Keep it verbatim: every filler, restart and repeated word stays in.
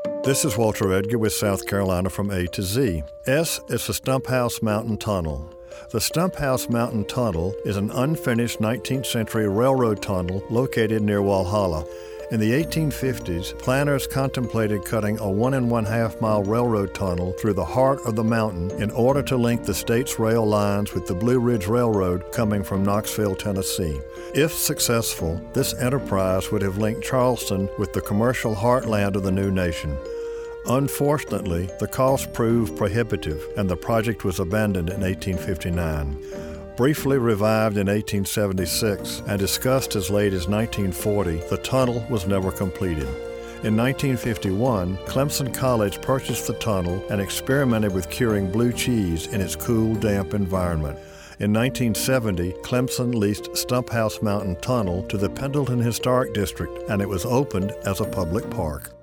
This is Walter Edgar with South Carolina from A to Z. S is the Stumphouse Mountain Tunnel. The Stumphouse Mountain Tunnel is an unfinished nineteenth century railroad tunnel located near Walhalla. In the eighteen fifties, planners contemplated cutting a one and one half mile railroad tunnel through the heart of the mountain in order to link the state's rail lines with the Blue Ridge Railroad coming from Knoxville, Tennessee. If successful, this enterprise would have linked Charleston with the commercial heartland of the new nation. Unfortunately, the cost proved prohibitive and the project was abandoned in eighteen fifty-nine. Briefly revived in eighteen seventy-six and discussed as late as nineteen forty, the tunnel was never completed. In nineteen fifty-one, Clemson College purchased the tunnel and experimented with curing blue cheese in its cool, damp environment. In nineteen seventy, Clemson leased Stumphouse Mountain Tunnel to the Pendleton Historic District, and it was opened as a public park.